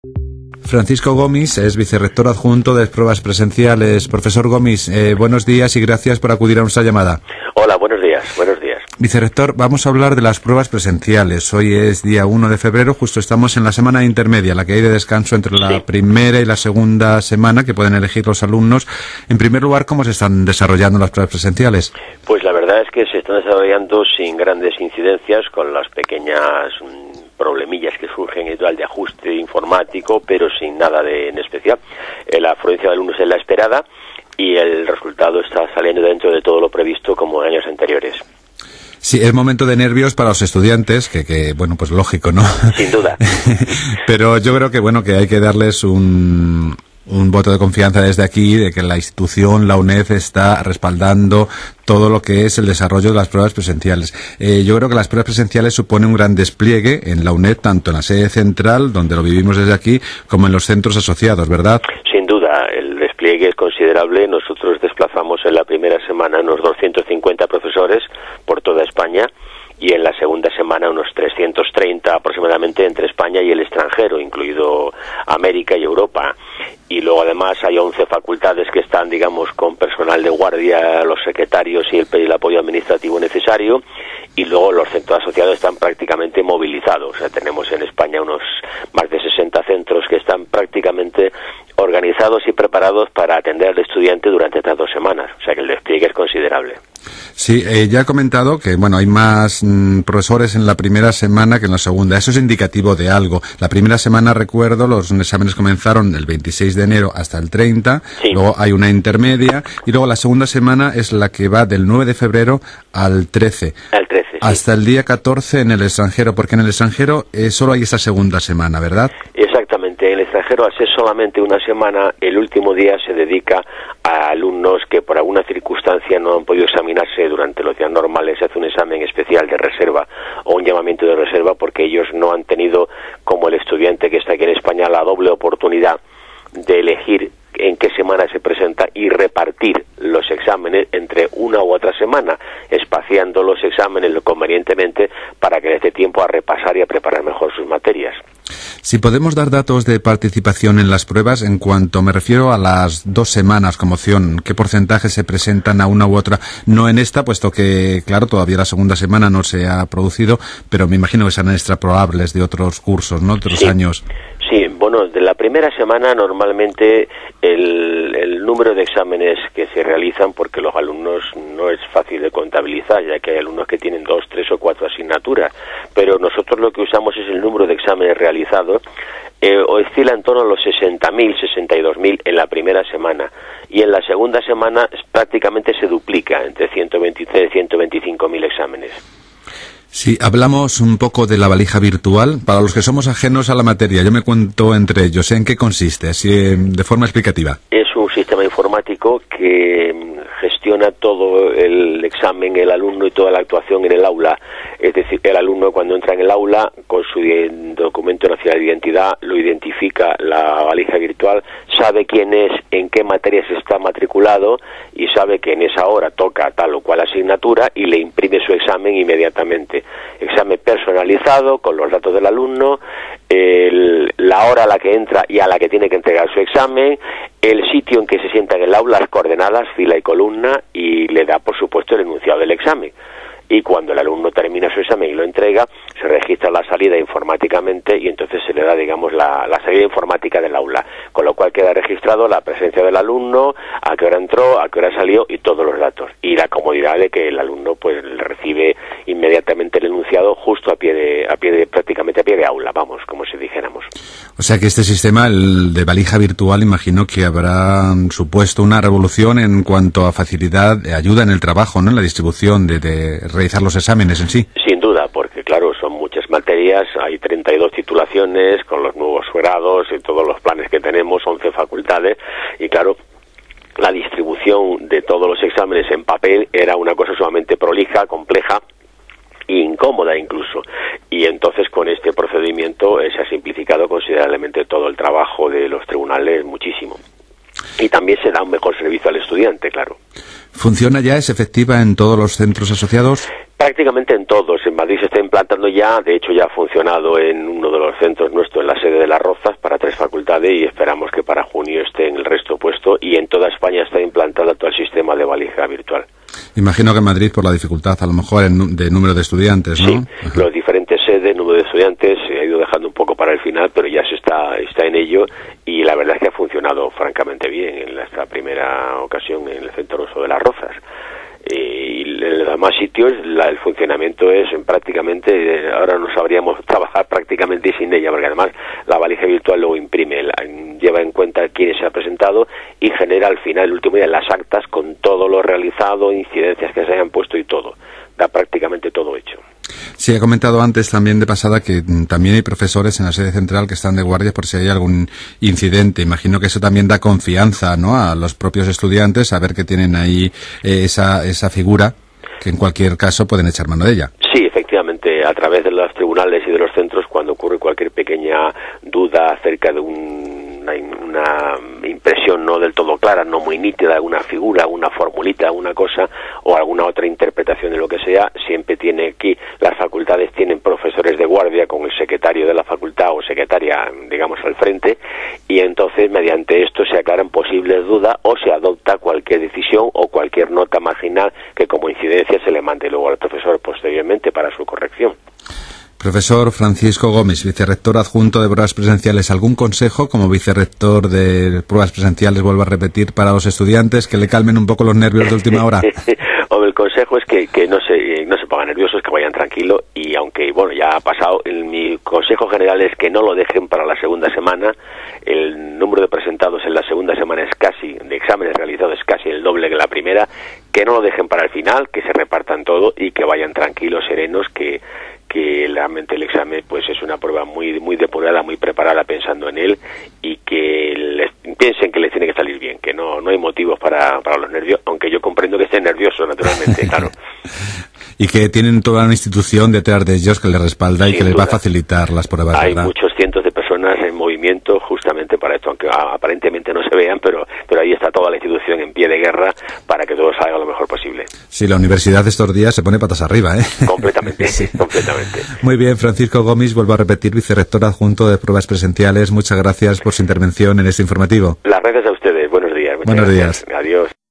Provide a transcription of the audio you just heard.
Francisco Gomis es vicerrector adjunto de pruebas presenciales. Profesor Gomis, buenos días y gracias por acudir a nuestra llamada. Hola, buenos días, buenos días. Vicerrector, vamos a hablar de las pruebas presenciales. Hoy es día 1 de febrero, justo estamos en la semana intermedia, la que hay de descanso entre la primera y la segunda semana que pueden elegir los alumnos. En primer lugar, ¿cómo se están desarrollando las pruebas presenciales? Pues la verdad es que se están desarrollando sin grandes incidencias, con las pequeñas problemillas que surgen y tal de ajuste informático, pero sin nada en especial. La afluencia de alumnos es la esperada y el resultado está saliendo dentro de todo lo previsto como en años anteriores. Sí, es momento de nervios para los estudiantes, que bueno, pues lógico, ¿no? Sin duda. Pero yo creo que bueno, que hay que darles un voto de confianza desde aquí, de que la institución, la UNED, está respaldando todo lo que es el desarrollo de las pruebas presenciales. Yo creo que las pruebas presenciales suponen un gran despliegue en la UNED, tanto en la sede central, donde lo vivimos desde aquí, como en los centros asociados, ¿verdad? Sin duda, el despliegue es considerable. Nosotros desplazamos en la primera semana unos 250 profesores por toda España, y en la segunda semana unos 330 aproximadamente entre España y el extranjero, incluido América y Europa. Y luego además hay 11 facultades que están, digamos, con personal de guardia, los secretarios y el apoyo administrativo necesario, y luego los centros asociados están prácticamente movilizados. O sea, tenemos en España unos más de 60 centros que están prácticamente organizados y preparados para atender al estudiante durante estas 2 semanas. O sea que el despliegue es considerable. Sí, ya he comentado que bueno, hay más profesores en la primera semana que en la segunda. Eso es indicativo de algo. La primera semana, recuerdo, los exámenes comenzaron el 26 de enero hasta el 30, sí. Luego hay una intermedia, y luego la segunda semana es la que va del 9 de febrero al 13. Al 13, sí. Hasta el día 14 en el extranjero, porque en el extranjero solo hay esa segunda semana, ¿verdad? Exactamente. En el extranjero, al ser solamente una semana, el último día se dedica a alumnos que por alguna circunstancia no han podido examinarse durante los días normales. Se hace un examen especial de reserva o un llamamiento de reserva, porque ellos no han tenido, como el estudiante que está aquí en España, la doble oportunidad de elegir en qué semana se presenta y repartir los exámenes entre una u otra semana, espaciando los exámenes convenientemente para que les dé tiempo a repasar y a preparar mejor sus materias. Si podemos dar datos de participación en las pruebas, en cuanto me refiero a las 2 semanas como opción, ¿qué porcentaje se presentan a una u otra? No en esta, puesto que, claro, todavía la segunda semana no se ha producido, pero me imagino que serán extrapolables de otros cursos, ¿no?, de otros años. Sí, bueno, de la primera semana normalmente el número de exámenes que se realizan, porque los alumnos no es fácil de contabilizar, ya que hay alumnos que tienen 2, 3 o 4 asignaturas, pero nosotros lo que usamos es el número de exámenes realizados, oscila en torno a los 60.000, 62.000 en la primera semana, y en la segunda semana prácticamente se duplica, entre 123 y 125.000 exámenes. Sí, hablamos un poco de la valija virtual. Para los que somos ajenos a la materia, yo me cuento entre ellos. ¿En qué consiste? Así, de forma explicativa. Es un sistema informático que gestiona todo el examen, el alumno y toda la actuación en el aula. Es decir, el alumno cuando entra en el aula con su documento nacional de identidad lo identifica la valija virtual, sabe quién es, en qué materias está matriculado y sabe que en esa hora toca tal o cual asignatura y le imprime su examen inmediatamente. Examen personalizado con los datos del alumno, la hora a la que entra y a la que tiene que entregar su examen, el sitio en que se sienta en el aula, las coordenadas, fila y columna, y le da, por supuesto, el enunciado del examen. Y cuando el alumno termina su examen y lo entrega, se registra la salida informáticamente y entonces se le da, digamos, la salida informática del aula, con lo cual queda registrado la presencia del alumno, a qué hora entró, a qué hora salió y todos los datos. Y la comodidad de que el alumno pues recibe inmediatamente el enunciado justo prácticamente a pie de aula, vamos, como si dijéramos. O sea que este sistema, el de valija virtual, imagino que habrá supuesto una revolución en cuanto a facilidad, ayuda en el trabajo, ¿no?, en la distribución de realizar los exámenes en sí. Sin duda, porque claro, son muchas materias, hay 32 titulaciones con los nuevos grados y todos los planes que tenemos, 11 facultades, y claro, la distribución de todos los exámenes en papel era una cosa sumamente prolija, compleja e incómoda incluso, y entonces con este procedimiento se ha simplificado considerablemente todo el trabajo de los tribunales muchísimo. Y también se da un mejor servicio al estudiante, claro. ¿Funciona ya? ¿Es efectiva en todos los centros asociados? Prácticamente en todos. En Madrid se está implantando ya, de hecho ya ha funcionado en uno de los centros nuestros, en la sede de Las Rozas, para 3 Imagino que en Madrid, por la dificultad, a lo mejor, de número de estudiantes, ¿no? Sí, los diferentes sedes, número de estudiantes, se ha ido dejando un poco para el final, pero ya se está en ello, y la verdad es que ha funcionado francamente bien en esta primera ocasión en el Centro Oso de las Rozas. Y en los demás sitios el funcionamiento es prácticamente, ahora no sabríamos trabajar prácticamente sin ella, porque además la valija virtual luego imprime, lleva en cuenta quién se ha presentado y genera al final, el último día, las actas con todo lo realizado, incidencias que se hayan puesto y todo. Da prácticamente todo hecho. Sí, he comentado antes también de pasada que también hay profesores en la sede central que están de guardia por si hay algún incidente. Imagino que eso también da confianza, ¿no?, a los propios estudiantes, saber que tienen ahí esa figura que en cualquier caso pueden echar mano de ella. Sí, efectivamente, a través de los tribunales y de los centros, cuando ocurre cualquier pequeña duda acerca de una impresión no del todo clara, no muy nítida, alguna figura, una formulita, alguna cosa o alguna otra interpretación de lo que sea, siempre tiene aquí, las facultades tienen profesores de guardia con el secretario de la facultad o secretaria, digamos, al frente, y entonces mediante esto se aclaran posibles dudas o se adopta cualquier decisión o cualquier nota marginal que como incidencia se le mande luego al profesor posteriormente para su corrección. Profesor Francisco Gómez, vicerrector adjunto de pruebas presenciales, ¿algún consejo como vicerrector de pruebas presenciales, vuelvo a repetir, para los estudiantes que le calmen un poco los nervios de última hora? El consejo es que no se pongan nerviosos, que vayan tranquilos, y aunque bueno ya ha pasado, mi consejo general es que no lo dejen para la segunda semana. El número de presentados en la segunda semana es casi, de exámenes realizados es casi el doble que la primera, que no lo dejen para el final, que se repartan todo y que vayan tranquilos, serenos, que realmente el examen pues es una prueba muy muy depurada, muy preparada pensando en él, y que piensen que les tiene que salir bien, que no hay motivos para los nervios, aunque yo comprendo que estén nerviosos, naturalmente, claro. Y que tienen toda una institución detrás de ellos que les respalda y que les va a facilitar las pruebas, hay ¿verdad? Muchos cientos de personas en movimiento justamente para esto, aunque aparentemente no se vean, pero ahí está toda la institución en pie de guerra para que todo salga lo mejor posible. Sí, la universidad estos días se pone patas arriba, ¿eh? Completamente, sí. Completamente. Muy bien, Francisco Gómez, vuelvo a repetir, vicerrector adjunto de pruebas presenciales. Muchas gracias por su intervención en este informativo. Las gracias a ustedes. Buenos días. Buenos días. Adiós.